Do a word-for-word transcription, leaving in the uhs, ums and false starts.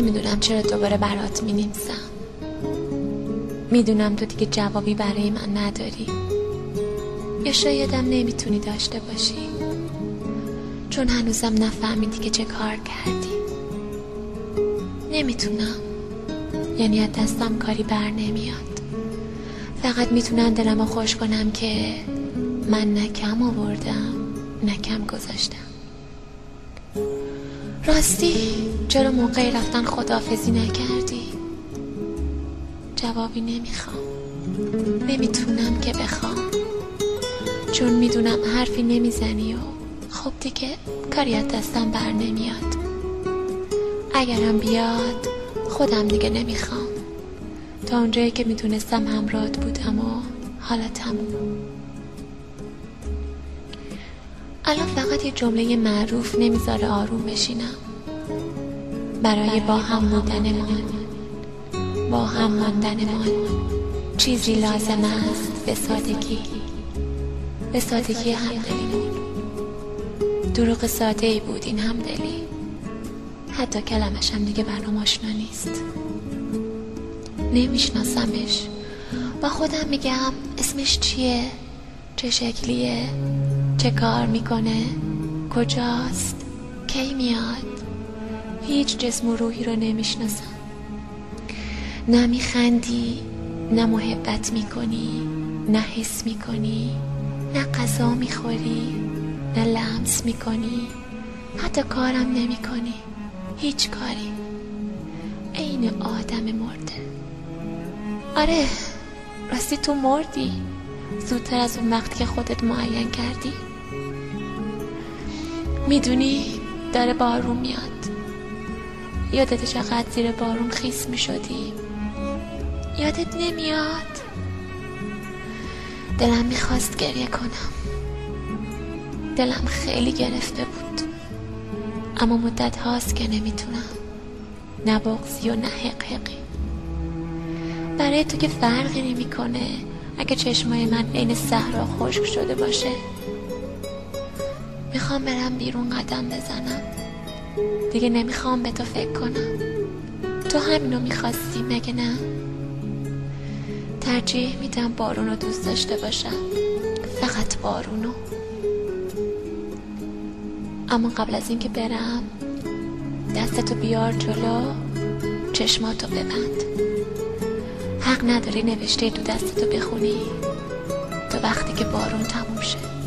نمیدونم چرا دوباره برات مینویسم. میدونم تو دیگه جوابی برای من نداری، یا شایدم نمیتونی داشته باشی، چون هنوزم نفهمیدی که چه کار کردی. نمیتونم، یعنی از دستم کاری بر نمیاد. فقط میتونم دلمو خوش کنم که من نه کم آوردم نه کم گذاشتم. راستی چرا موقعی رفتن خداحافظی نکردی؟ جوابی نمیخوام، نمیتونم که بخوام، چون میدونم حرفی نمیزنی و خب دیگه کاری از دستم بر نمیاد. اگرم بیاد خودم دیگه نمیخوام. تا اونجایی که میتونستم همراهت بودم و حالا تموم. الان فقط یه جمله معروف نمیذاره آروم بشینم. برای با هم بودنمان، با هم ماندنمان چیزی لازم است به سادگی، به سادگی همدلیمون. دروغ ساده ای بود این همدلی، حتی کلمش هم دیگه برام آشنا نیست. نمیشناسمش، با خودم میگم اسمش چیه، چه شکلیه، چه کار میکنه، کجاست، کی میاد. هیچ جسم و روحی رو نمیشناسم. نه میخندی، نه محبت میکنی، نه حس میکنی، نه غذا میخوری، نه لمس میکنی، حتی کارم نمیکنی. هیچ کاری. عین آدم مرده. آره راستی تو مردی زودتر از اون وقتی که خودت معین کردی. میدونی داره بارون میاد. یادت چقدر زیر بارون خیس میشدی؟ یادت نمیاد؟ دلم میخواست گریه کنم، دلم خیلی گرفته بود، اما مدت هاست که نمیتونم. نه بغضی و نه حقحقی. برای تو که فرقی نمیکنه اگه چشمای من بین صحرا خشک شده باشه. میخوام برم بیرون قدم بزنم، دیگه نمیخوام به تو فکر کنم. تو همینو میخواستی مگه نه؟ ترجیح میدم بارونو دوست داشته باشم، فقط بارونو. اما قبل از اینکه برم دستتو بیار جلو، چشماتو ببند. حق نداری نوشته تو دستتو بخونی تا وقتی که بارون تموم شه.